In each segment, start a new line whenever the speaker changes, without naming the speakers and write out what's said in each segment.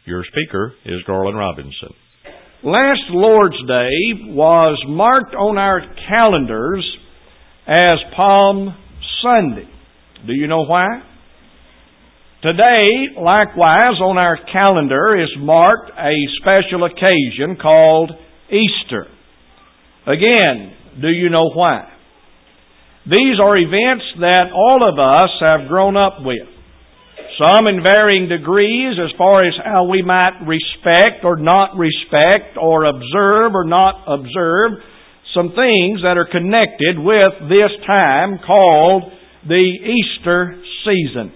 Your speaker is Garland Robinson.
Last Lord's Day was marked on our calendars as Palm Sunday. Do you know why? Today, likewise, on our calendar is marked a special occasion called Easter. Again, do you know why? These are events that all of us have grown up with. Some in varying degrees as far as how we might respect or not respect or observe or not observe some things that are connected with this time called the Easter season.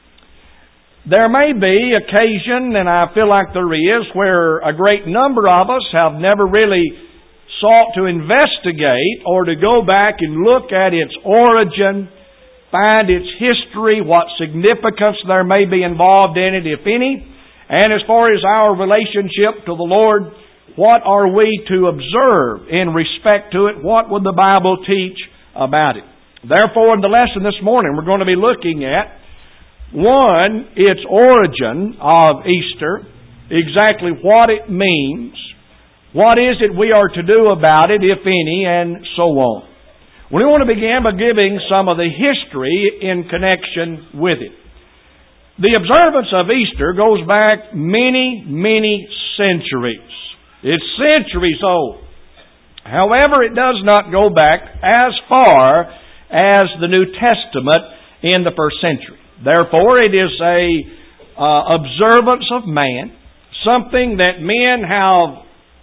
There may be occasion, and I feel like there is, where a great number of us have never really sought to investigate or to go back and look at its origin, find its history, what significance there may be involved in it, if any. And as far as our relationship to the Lord, what are we to observe in respect to it? What would the Bible teach about it? Therefore, in the lesson this morning, we're going to be looking at, one, its origin of Easter, exactly what it means, what is it we are to do about it, if any, and so on. We want to begin by giving some of the history in connection with it. The observance of Easter goes back many, many centuries. It's centuries old. However, it does not go back as far as the New Testament in the first century. Therefore, it is a observance of man, something that men have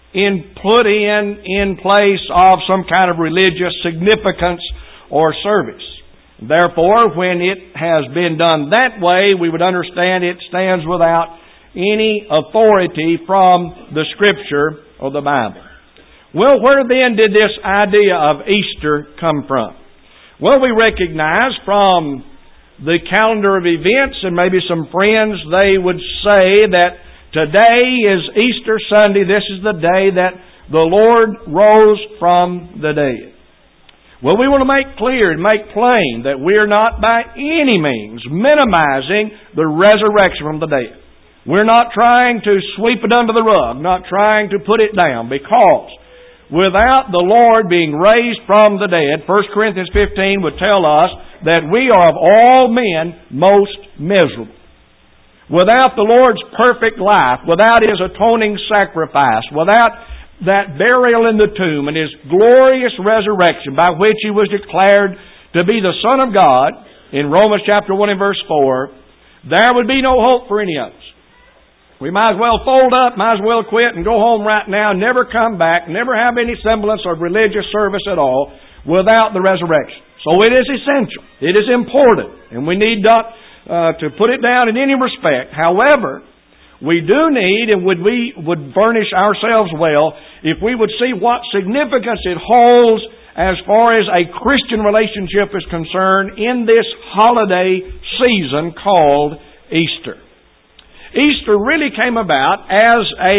put in place of some kind of religious significance or service. Therefore, when it has been done that way, we would understand it stands without any authority from the Scripture or the Bible. Well, where then did this idea of Easter come from? Well, we recognize from the calendar of events, and maybe some friends, they would say that today is Easter Sunday. This is the day that the Lord rose from the dead. Well, we want to make clear and make plain that we are not by any means minimizing the resurrection from the dead. We're not trying to sweep it under the rug, not trying to put it down, because without the Lord being raised from the dead, 1 Corinthians 15 would tell us that we are of all men most miserable. Without the Lord's perfect life, without His atoning sacrifice, without that burial in the tomb and His glorious resurrection by which He was declared to be the Son of God in Romans chapter 1 and verse 4, there would be no hope for any of us. We might as well fold up, might as well quit and go home right now, never come back, never have any semblance of religious service at all without the resurrection. So it is essential. It is important. And we need not to put it down in any respect. However, we do need, and we would furnish ourselves well, if we would see what significance it holds as far as a Christian relationship is concerned in this holiday season called Easter. Easter really came about as a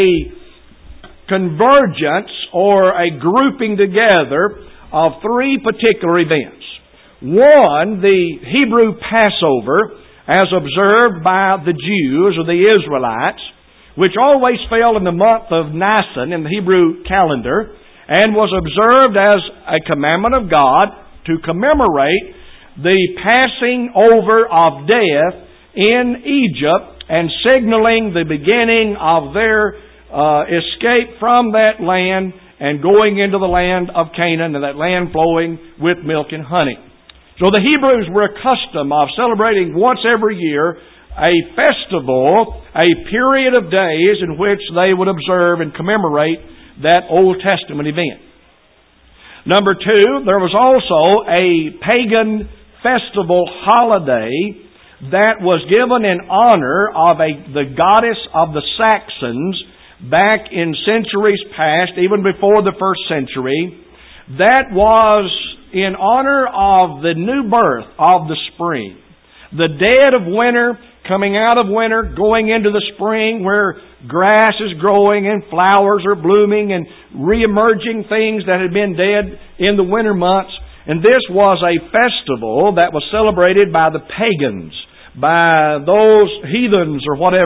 convergence or a grouping together of three particular events. One, the Hebrew Passover, as observed by the Jews or the Israelites, which always fell in the month of Nisan in the Hebrew calendar, and was observed as a commandment of God to commemorate the passing over of death in Egypt and signaling the beginning of their escape from that land and going into the land of Canaan, and that land flowing with milk and honey. So the Hebrews were accustomed of celebrating once every year a festival, a period of days in which they would observe and commemorate that Old Testament event. Number two, there was also a pagan festival holiday that was given in honor of the goddess of the Saxons back in centuries past, even before the first century. That was in honor of the new birth of the spring. The dead of winter, coming out of winter, going into the spring where grass is growing and flowers are blooming and re-emerging things that had been dead in the winter months. And this was a festival that was celebrated by the pagans, by those heathens or whatever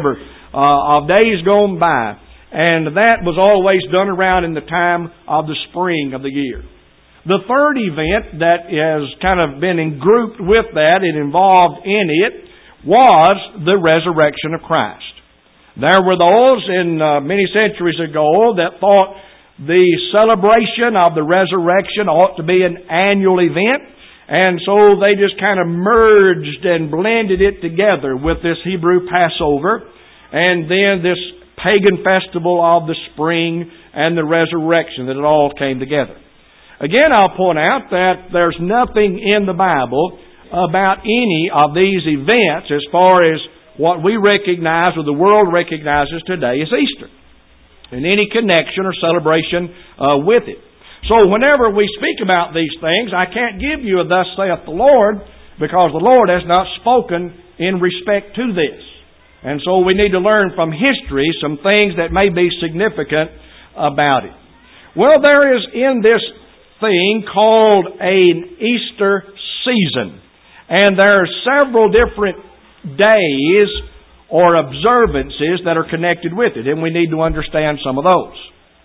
of days gone by. And that was always done around in the time of the spring of the year. The third event that has kind of been grouped with that, it involved in it, was the resurrection of Christ. There were those in many centuries ago that thought the celebration of the resurrection ought to be an annual event, and so they just kind of merged and blended it together with this Hebrew Passover, and then this pagan festival of the spring and the resurrection, that it all came together. Again, I'll point out that there's nothing in the Bible about any of these events as far as what we recognize or the world recognizes today as Easter, in any connection or celebration with it. So whenever we speak about these things, I can't give you a "Thus saith the Lord," because the Lord has not spoken in respect to this. And so we need to learn from history some things that may be significant about it. Well, there is in this thing called an Easter season. And there are several different days or observances that are connected with it. And we need to understand some of those.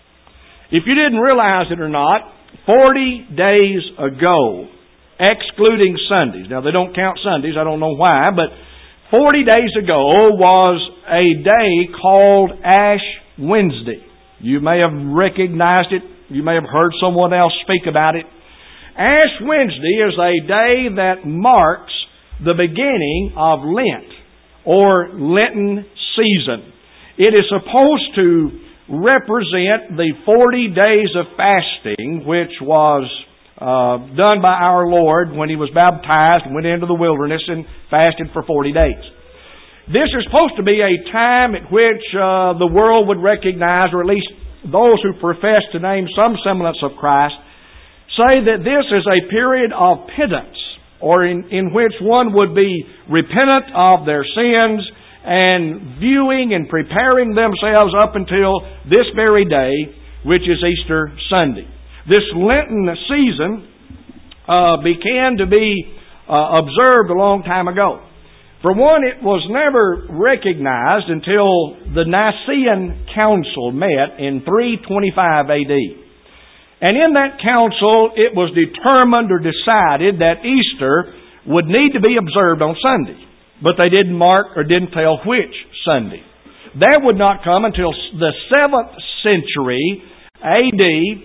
If you didn't realize it or not, 40 days ago, excluding Sundays. Now, they don't count Sundays. I don't know why. But 40 days ago was a day called Ash Wednesday. You may have recognized it. You may have heard someone else speak about it. Ash Wednesday is a day that marks the beginning of Lent, or Lenten season. It is supposed to represent the 40 days of fasting, which was done by our Lord when He was baptized and went into the wilderness and fasted for 40 days. This is supposed to be a time at which the world would recognize, or at least those who profess to name some semblance of Christ, say that this is a period of penance, or in which one would be repentant of their sins and viewing and preparing themselves up until this very day, which is Easter Sunday. This Lenten season began to be observed a long time ago. For one, it was never recognized until the Nicene Council met in 325 AD. And in that council, it was determined or decided that Easter would need to be observed on Sunday. But they didn't mark or didn't tell which Sunday. That would not come until the 7th century AD,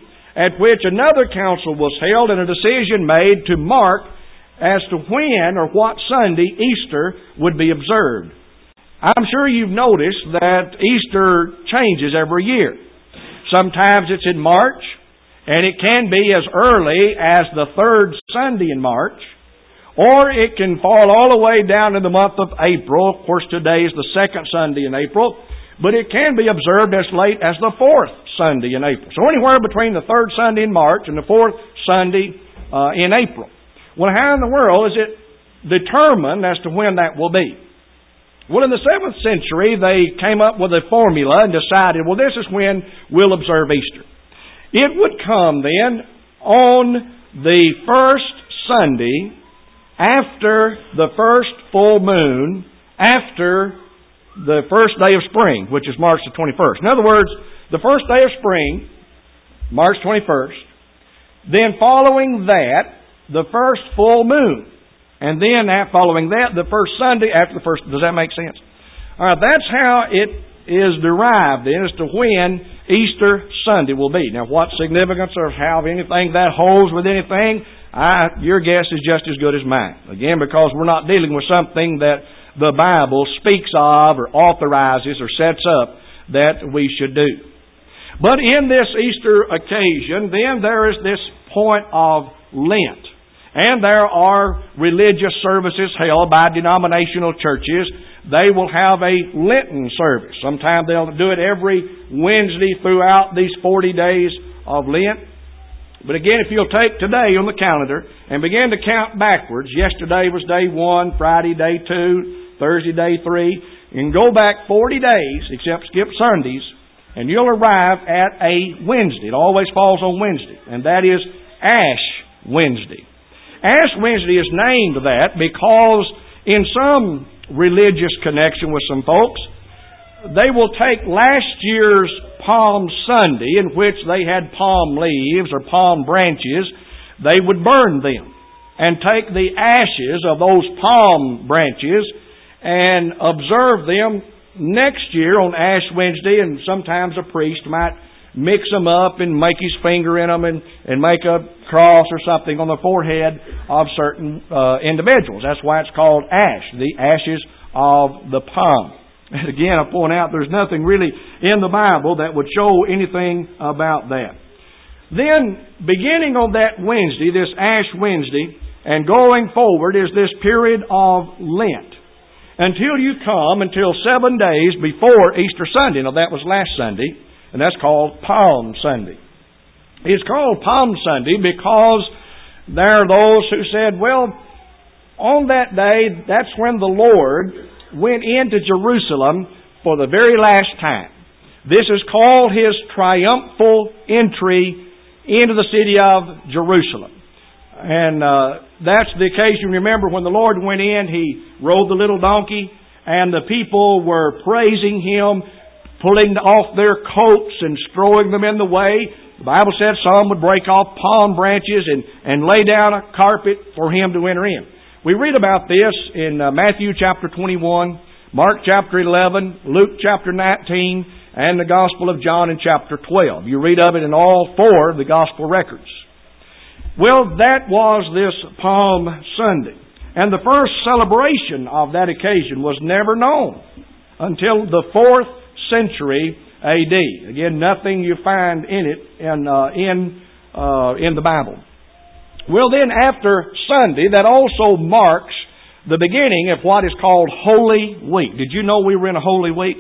at which another council was held and a decision made to mark as to when or what Sunday Easter would be observed. I'm sure you've noticed that Easter changes every year. Sometimes it's in March, and it can be as early as the 3rd Sunday in March, or it can fall all the way down to the month of April. Of course, today is the 2nd Sunday in April, but it can be observed as late as the 4th Sunday in April. So anywhere between the 3rd Sunday in March and the 4th Sunday in April. Well, how in the world is it determined as to when that will be? Well, in the 7th century, they came up with a formula and decided, well, this is when we'll observe Easter. It would come then on the first Sunday after the first full moon, after the first day of spring, which is March the 21st. In other words, the first day of spring, March 21st, then following that, the first full moon. And then following that, the first Sunday after the first. Does that make sense? All right, that's how it is derived then as to when Easter Sunday will be. Now, what significance or how anything that holds with anything, your guess is just as good as mine. Again, because we're not dealing with something that the Bible speaks of or authorizes or sets up that we should do. But in this Easter occasion, then there is this point of Lent. And there are religious services held by denominational churches. They will have a Lenten service. Sometimes they'll do it every Wednesday throughout these 40 days of Lent. But again, if you'll take today on the calendar and begin to count backwards, yesterday was day 1, Friday day 2, Thursday day 3, and go back 40 days, except skip Sundays, and you'll arrive at a Wednesday. It always falls on Wednesday, and that is Ash Wednesday. Ash Wednesday is named that because in some religious connection with some folks, they will take last year's Palm Sunday, in which they had palm leaves or palm branches, they would burn them and take the ashes of those palm branches and observe them next year on Ash Wednesday, and sometimes a priest might mix them up and make his finger in them and make a cross or something on the forehead of certain individuals. That's why it's called ash, the ashes of the palm. And again, I point out there's nothing really in the Bible that would show anything about that. Then, beginning on that Wednesday, this Ash Wednesday, and going forward is this period of Lent. Until 7 days before Easter Sunday. Now, that was last Sunday, and that's called Palm Sunday. It's called Palm Sunday because there are those who said, well, on that day, that's when the Lord went into Jerusalem for the very last time. This is called His triumphal entry into the city of Jerusalem. And that's the occasion, remember, when the Lord went in, He rode the little donkey, and the people were praising Him, pulling off their coats and throwing them in the way. The Bible said some would break off palm branches and lay down a carpet for Him to enter in. We read about this in Matthew chapter 21, Mark chapter 11, Luke chapter 19, and the Gospel of John in chapter 12. You read of it in all four of the Gospel records. Well, that was this Palm Sunday. And the first celebration of that occasion was never known until the 4th century A.D. Again, nothing you find in it in the Bible. Well, then after Sunday, that also marks the beginning of what is called Holy Week. Did you know we were in a Holy Week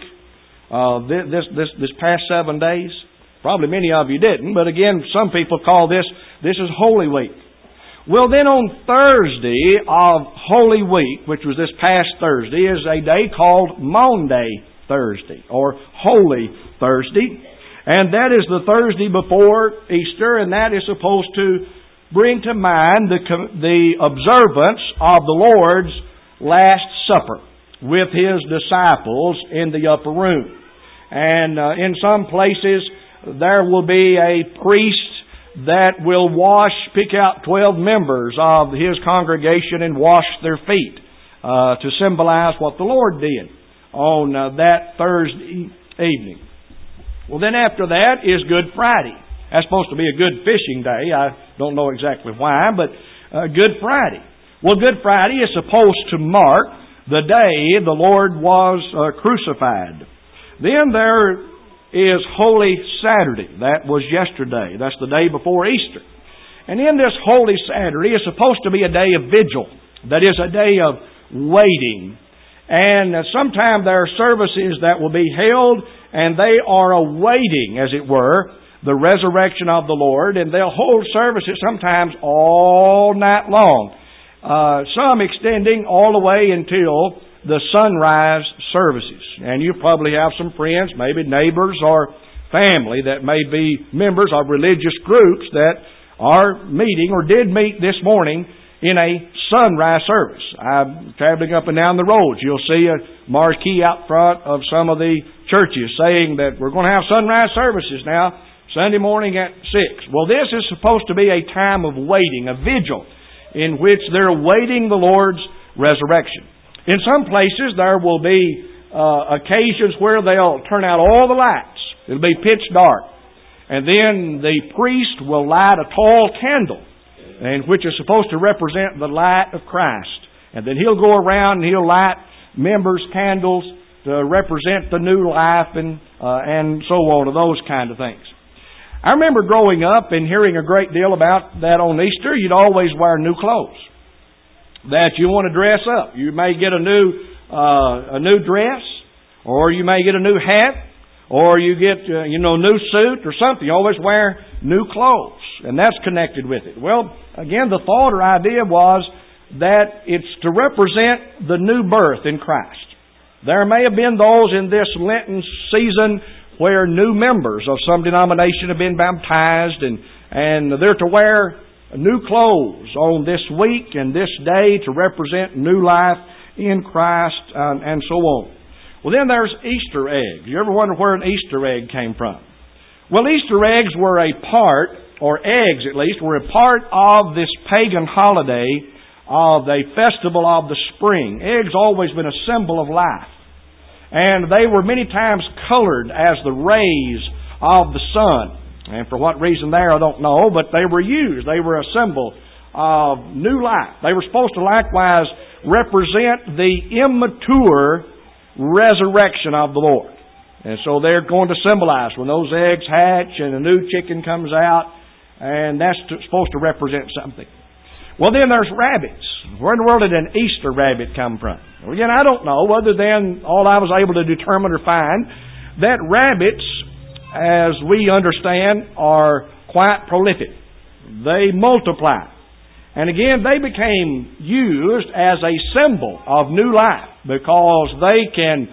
this past 7 days? Probably many of you didn't, but again, some people call this is Holy Week. Well, then on Thursday of Holy Week, which was this past Thursday, is a day called Maundy Thursday, or Holy Thursday. And that is the Thursday before Easter, and that is supposed to bring to mind the observance of the Lord's Last Supper with His disciples in the upper room. And in some places there will be a priest that will pick out 12 members of his congregation and wash their feet to symbolize what the Lord did on that Thursday evening. Well, then after that is Good Friday. That's supposed to be a good fishing day. I don't know exactly why, but Good Friday. Well, Good Friday is supposed to mark the day the Lord was crucified. Then there is Holy Saturday. That was yesterday. That's the day before Easter. And in this Holy Saturday is supposed to be a day of vigil. That is a day of waiting. And sometime there are services that will be held, and they are awaiting, as it were, the resurrection of the Lord, and they'll hold services sometimes all night long. Some extending all the way until the sunrise services. And you probably have some friends, maybe neighbors or family that may be members of religious groups that are meeting or did meet this morning in a sunrise service. I'm traveling up and down the roads. You'll see a marquee out front of some of the churches saying that we're going to have sunrise services now, Sunday morning at 6. Well, this is supposed to be a time of waiting, a vigil, in which they're awaiting the Lord's resurrection. In some places, there will be occasions where they'll turn out all the lights. It'll be pitch dark. And then the priest will light a tall candle, and which is supposed to represent the light of Christ. And then he'll go around and he'll light members' candles to represent the new life and so on, and those kind of things. I remember growing up and hearing a great deal about that on Easter. You'd always wear new clothes that you want to dress up. You may get a new dress, or you may get a new hat, or you get a new suit or something. You always wear new clothes, and that's connected with it. Well, again, the thought or idea was that it's to represent the new birth in Christ. There may have been those in this Lenten season where new members of some denomination have been baptized, and they're to wear new clothes on this week and this day to represent new life in Christ and so on. Well, then there's Easter eggs. You ever wonder where an Easter egg came from? Well, Easter eggs were a part, or eggs at least, were a part of this pagan holiday of the festival of the spring. Eggs always been a symbol of life. And they were many times colored as the rays of the sun. And for what reason there, I don't know, but they were used. They were a symbol of new life. They were supposed to likewise represent the immature resurrection of the Lord. And so they're going to symbolize when those eggs hatch and a new chicken comes out, and that's supposed to represent something. Well, then there's rabbits. Where in the world did an Easter rabbit come from? Well, again, I don't know, other than all I was able to determine or find that rabbits, as we understand, are quite prolific. They multiply. And again, they became used as a symbol of new life because they can,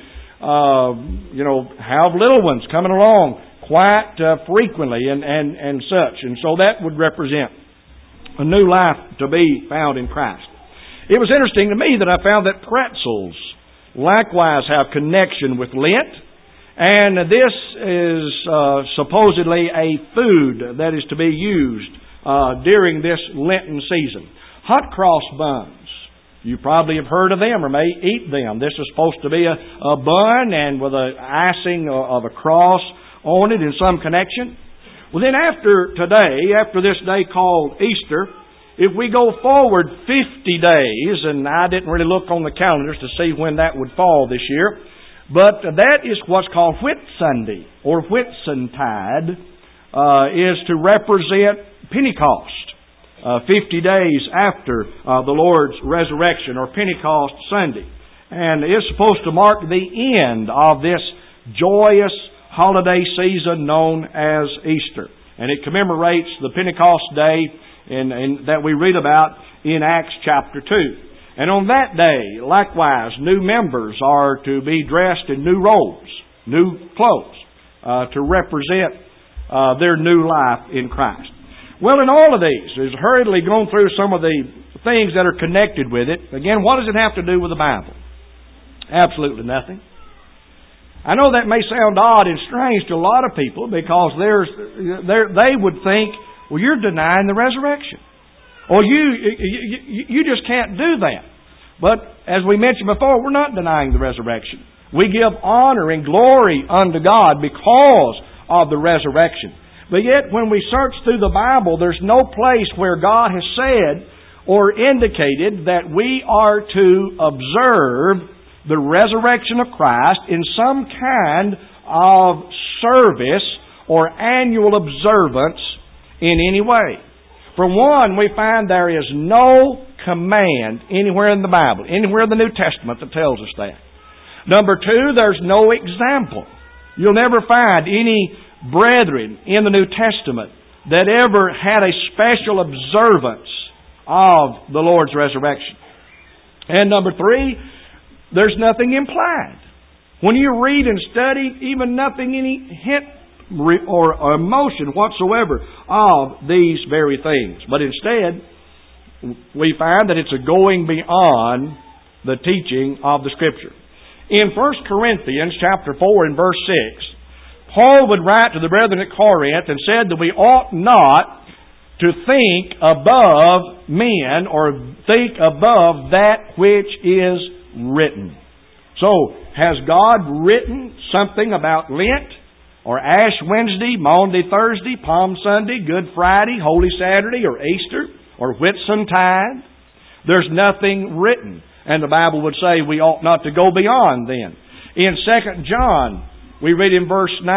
have little ones coming along quite frequently and such. And so that would represent a new life to be found in Christ. It was interesting to me that I found that pretzels likewise have connection with Lent. And this is supposedly a food that is to be used during this Lenten season. Hot cross buns. You probably have heard of them or may eat them. This is supposed to be a bun and with an icing of a cross on it in some connection. Well, then after today, after this day called Easter, if we go forward 50 days, and I didn't really look on the calendars to see when that would fall this year, but that is what's called Whitsunday or Whitsuntide, is to represent Pentecost, 50 days after the Lord's resurrection, or Pentecost Sunday. And it's supposed to mark the end of this joyous holiday season known as Easter. And it commemorates the Pentecost day that we read about in Acts chapter 2. And on that day, likewise, new members are to be dressed in new robes, new clothes, to represent their new life in Christ. Well, in all of these, is hurriedly going through some of the things that are connected with it. Again, what does it have to do with the Bible? Absolutely nothing. I know that may sound odd and strange to a lot of people because they would think, well, you're denying the resurrection. Or you just can't do that. But as we mentioned before, we're not denying the resurrection. We give honor and glory unto God because of the resurrection. But yet, when we search through the Bible, there's no place where God has said or indicated that we are to observe the resurrection of Christ in some kind of service or annual observance in any way. For one, we find there is no command anywhere in the Bible, anywhere in the New Testament that tells us that. Number two, there's no example. You'll never find any brethren in the New Testament that ever had a special observance of the Lord's resurrection. And number three, there's nothing implied. When you read and study, even nothing, any hint or emotion whatsoever of these very things. But instead, we find that it's a going beyond the teaching of the Scripture. In 1 Corinthians chapter 4 and verse 6, Paul would write to the brethren at Corinth and said that we ought not to think above men or think above that which is written. So, has God written something about Lent or Ash Wednesday, Maundy Thursday, Palm Sunday, Good Friday, Holy Saturday, or Easter, or Whitsuntide? There's nothing written. And the Bible would say we ought not to go beyond then. In 2 John, we read in verse 9,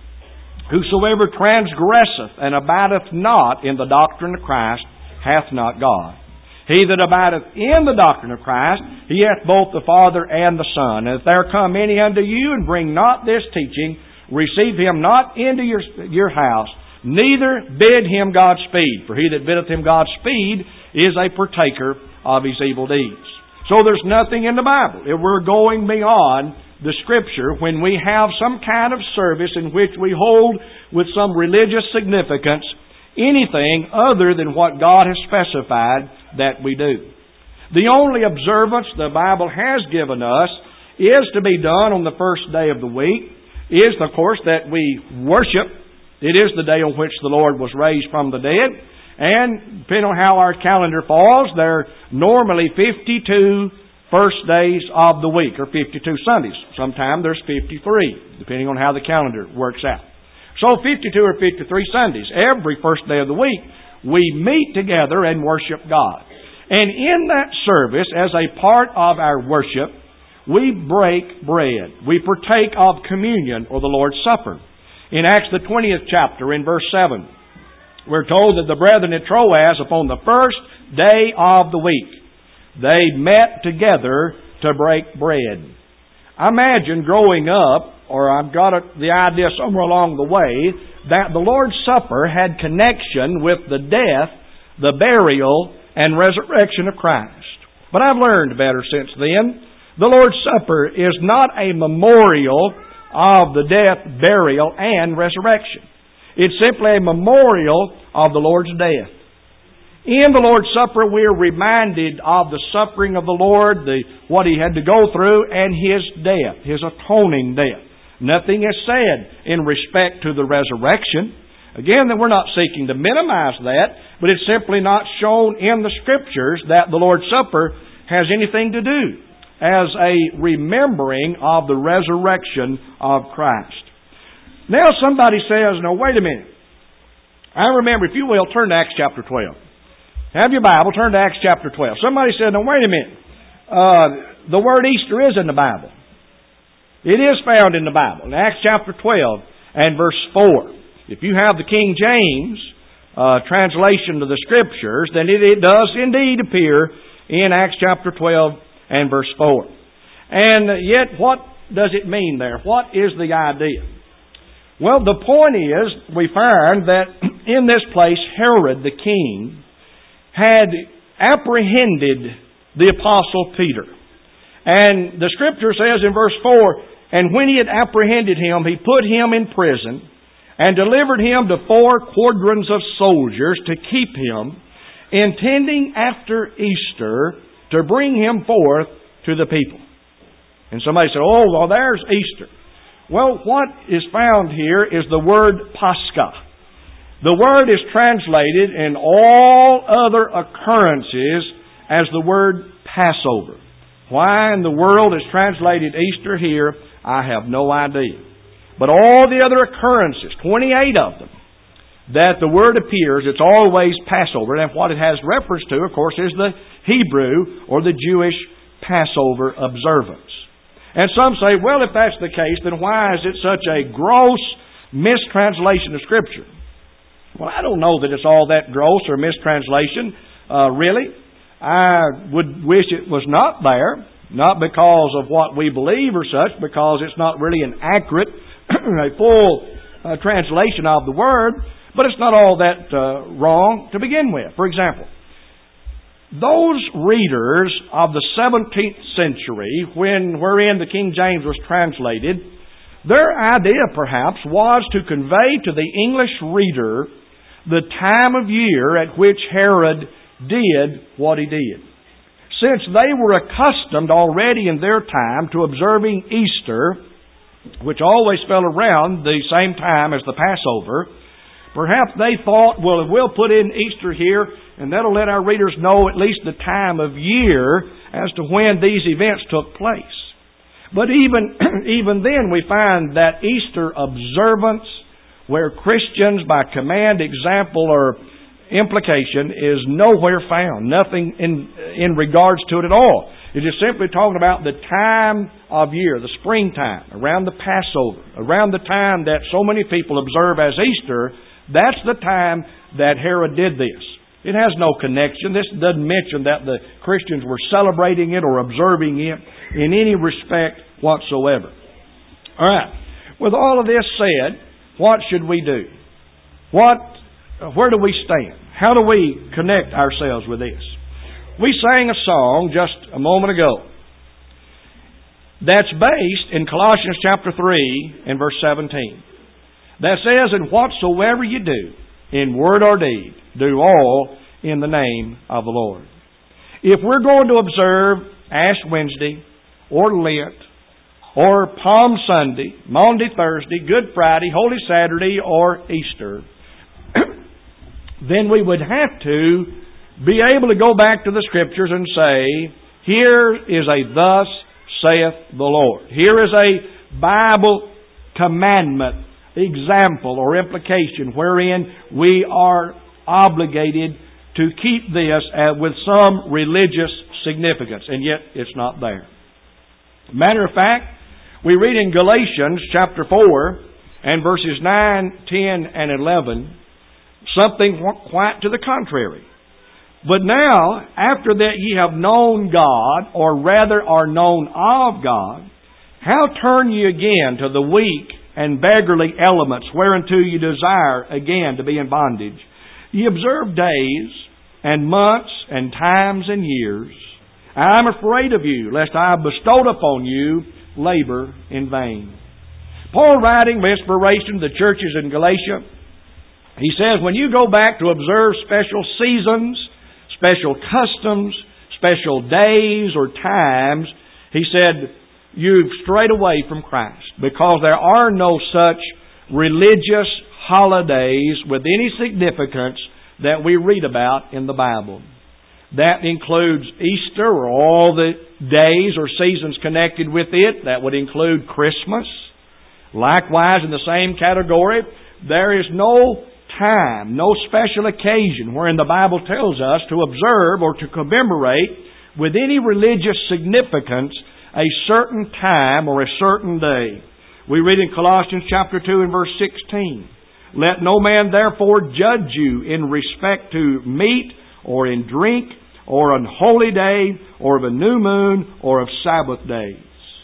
Whosoever transgresseth and abideth not in the doctrine of Christ hath not God. He that abideth in the doctrine of Christ, he hath both the Father and the Son. And if there come any unto you and bring not this teaching, receive him not into your house, neither bid him Godspeed. For he that biddeth him Godspeed is a partaker of his evil deeds. So there's nothing in the Bible. If we're going beyond the Scripture, when we have some kind of service in which we hold with some religious significance anything other than what God has specified that we do. The only observance the Bible has given us is to be done on the first day of the week is, of course, that we worship. It is the day on which the Lord was raised from the dead. And depending on how our calendar falls, there are normally 52 first days of the week, or 52 Sundays. Sometimes there's 53, depending on how the calendar works out. So 52 or 53 Sundays, every first day of the week, we meet together and worship God. And in that service, as a part of our worship, we break bread. We partake of communion, or the Lord's Supper. In Acts the 20th chapter, in verse 7, we're told that the brethren at Troas, upon the first day of the week, they met together to break bread. I imagine growing up, or I've got the idea somewhere along the way, that the Lord's Supper had connection with the death, the burial, and resurrection of Christ. But I've learned better since then. The Lord's Supper is not a memorial of the death, burial, and resurrection. It's simply a memorial of the Lord's death. In the Lord's Supper, we're reminded of the suffering of the Lord, what He had to go through, and His death, His atoning death. Nothing is said in respect to the resurrection. Again, that we're not seeking to minimize that, but it's simply not shown in the Scriptures that the Lord's Supper has anything to do as a remembering of the resurrection of Christ. Now somebody says, now wait a minute. I remember, if you will, turn to Acts chapter 12. Have your Bible, turn to Acts chapter 12. Somebody said, now wait a minute. The word Easter is in the Bible. It is found in the Bible. In Acts chapter 12 and verse 4. If you have the King James translation of the Scriptures, then it does indeed appear in Acts chapter 12 and verse 4. And yet, what does it mean there? What is the idea? Well, the point is, we find that in this place, Herod the king had apprehended the Apostle Peter. And the Scripture says in verse 4, and when he had apprehended him, he put him in prison and delivered him to 4 quadrants of soldiers to keep him, intending after Easter to bring him forth to the people. And somebody said, oh, well, there's Easter. Well, what is found here is the word Pascha. The word is translated in all other occurrences as the word Passover. Why in the world is translated Easter here, I have no idea. But all the other occurrences, 28 of them, that the word appears, it's always Passover. And what it has reference to, of course, is the Hebrew or the Jewish Passover observance. And some say, well, if that's the case, then why is it such a gross mistranslation of Scripture? Well, I don't know that it's all that gross or mistranslation, really. I would wish it was not there, not because of what we believe or such, because it's not really an accurate, a full translation of the Word, but it's not all that wrong to begin with. For example, those readers of the 17th century, wherein the King James was translated, their idea perhaps was to convey to the English reader the time of year at which Herod did what he did. Since they were accustomed already in their time to observing Easter, which always fell around the same time as the Passover, perhaps they thought, well, if we'll put in Easter here, and that'll let our readers know at least the time of year as to when these events took place. But even then we find that Easter observance, where Christians by command, example, or implication is nowhere found. Nothing in regards to it at all. It is simply talking about the time of year, the springtime, around the Passover, around the time that so many people observe as Easter. That's the time that Herod did this. It has no connection. This doesn't mention that the Christians were celebrating it or observing it in any respect whatsoever. All right. With all of this said, what should we do? Where do we stand? How do we connect ourselves with this? We sang a song just a moment ago that's based in Colossians chapter 3 and verse 17. That says, and whatsoever you do, in word or deed, do all in the name of the Lord. If we're going to observe Ash Wednesday, or Lent, or Palm Sunday, Maundy Thursday, Good Friday, Holy Saturday, or Easter, then we would have to be able to go back to the Scriptures and say, here is a thus saith the Lord. Here is a Bible commandment, example, or implication wherein we are obligated to keep this with some religious significance, and yet it's not there. Matter of fact, we read in Galatians chapter 4 and verses 9, 10, and 11 something quite to the contrary. But now, after that ye have known God, or rather are known of God, how turn ye again to the weak and beggarly elements whereunto ye desire again to be in bondage? Ye observe days and months and times and years. I am afraid of you, lest I have bestowed upon you labor in vain. Paul, writing by inspiration to the churches in Galatia, he says, when you go back to observe special seasons, special customs, special days or times, he said, you've strayed away from Christ, because there are no such religious holidays with any significance that we read about in the Bible. That includes Easter, or all the days or seasons connected with it. That would include Christmas. Likewise, in the same category, there is no time, no special occasion wherein the Bible tells us to observe or to commemorate with any religious significance a certain time or a certain day. We read in Colossians chapter 2 and verse 16, let no man therefore judge you in respect to meat or in drink or on holy day or of a new moon or of Sabbath days.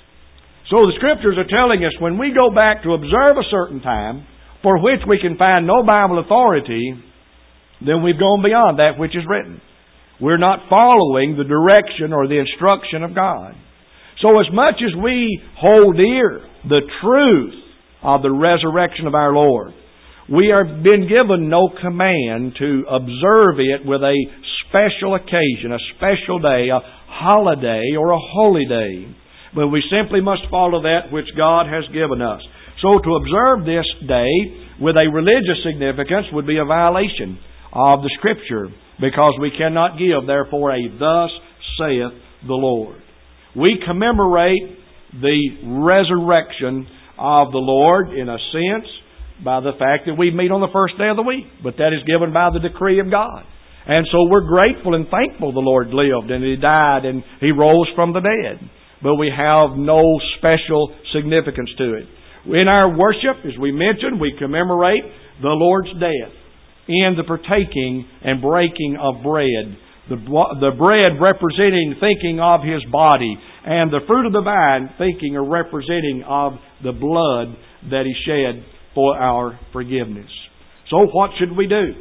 So the Scriptures are telling us when we go back to observe a certain time for which we can find no Bible authority, then we've gone beyond that which is written. We're not following the direction or the instruction of God. So as much as we hold dear the truth of the resurrection of our Lord, we have been given no command to observe it with a special occasion, a special day, a holiday, or a holy day. But we simply must follow that which God has given us. So to observe this day with a religious significance would be a violation of the Scripture, because we cannot give, therefore, a thus saith the Lord. We commemorate the resurrection of the Lord, in a sense, by the fact that we meet on the first day of the week. But that is given by the decree of God. And so we're grateful and thankful the Lord lived and He died and He rose from the dead. But we have no special significance to it. In our worship, as we mentioned, we commemorate the Lord's death in the partaking and breaking of bread. The bread representing, thinking of His body, and the fruit of the vine thinking or representing of the blood that He shed for our forgiveness. So what should we do?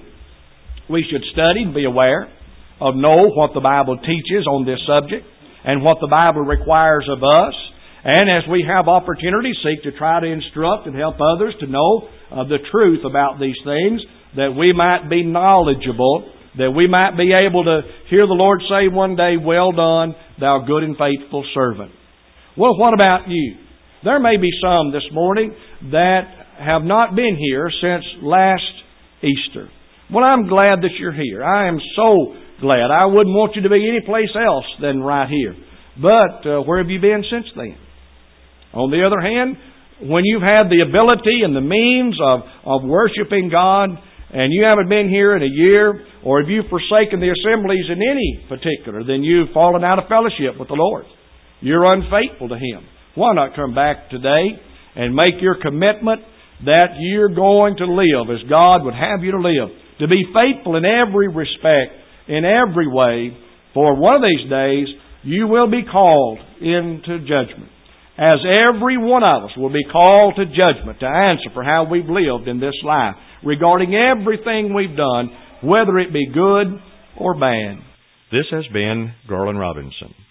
We should study and be aware of know what the Bible teaches on this subject and what the Bible requires of us. And as we have opportunity, seek to try to instruct and help others to know the truth about these things, that we might be knowledgeable, that we might be able to hear the Lord say one day, well done, thou good and faithful servant. Well, what about you? There may be some this morning that have not been here since last Easter. Well, I'm glad that you're here. I am so glad. I wouldn't want you to be any place else than right here. But where have you been since then? On the other hand, when you've had the ability and the means of worshiping God, and you haven't been here in a year, or if you've forsaken the assemblies in any particular, then you've fallen out of fellowship with the Lord. You're unfaithful to Him. Why not come back today and make your commitment that you're going to live as God would have you to live, to be faithful in every respect, in every way, for one of these days you will be called into judgment. As every one of us will be called to judgment, to answer for how we've lived in this life, regarding everything we've done, whether it be good or bad.
This has been Garland Robinson.